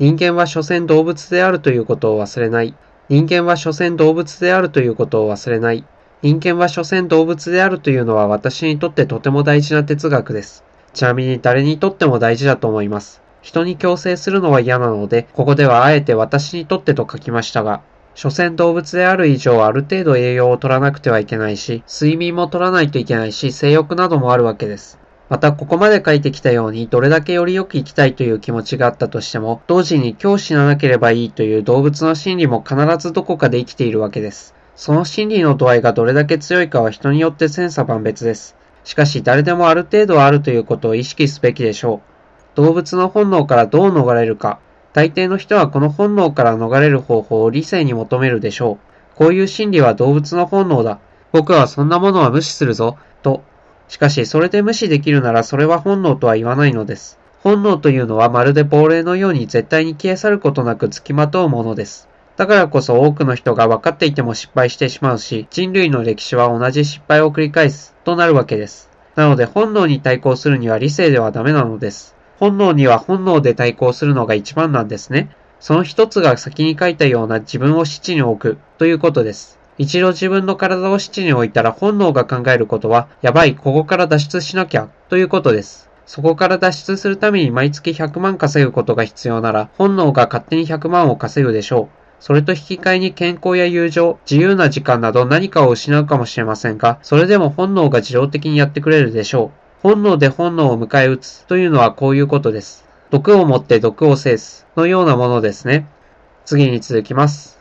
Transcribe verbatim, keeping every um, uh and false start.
人間は所詮動物であるということを忘れない。人間は所詮動物であるということを忘れない。人間は所詮動物であるというのは私にとってとても大事な哲学です。ちなみに誰にとっても大事だと思います。人に強制するのは嫌なので、ここではあえて私にとってと書きましたが、所詮動物である以上ある程度栄養を取らなくてはいけないし、睡眠も取らないといけないし、性欲などもあるわけです。またここまで書いてきたように、どれだけよりよく生きたいという気持ちがあったとしても、同時に今日死ななければいいという動物の心理も必ずどこかで生きているわけです。その心理の度合いがどれだけ強いかは人によって千差万別です。しかし誰でもある程度あるということを意識すべきでしょう。動物の本能からどう逃れるか。大抵の人はこの本能から逃れる方法を理性に求めるでしょう。こういう心理は動物の本能だ。僕はそんなものは無視するぞ。と。しかしそれで無視できるならそれは本能とは言わないのです。本能というのはまるで亡霊のように絶対に消え去ることなくつきまとうものです。だからこそ多くの人が分かっていても失敗してしまうし、人類の歴史は同じ失敗を繰り返すとなるわけです。なので本能に対抗するには理性ではダメなのです。本能には本能で対抗するのが一番なんですね。その一つが先に書いたような自分を質に置くということです。一度自分の体を質に置いたら本能が考えることは、やばい、ここから脱出しなきゃということです。そこから脱出するために毎月ひゃくまん稼ぐことが必要なら、本能が勝手にひゃくまんを稼ぐでしょう。それと引き換えに健康や友情、自由な時間など何かを失うかもしれませんが、それでも本能が自動的にやってくれるでしょう。本能で本能を迎え撃つというのはこういうことです。毒をもって毒を制すのようなものですね。次に続きます。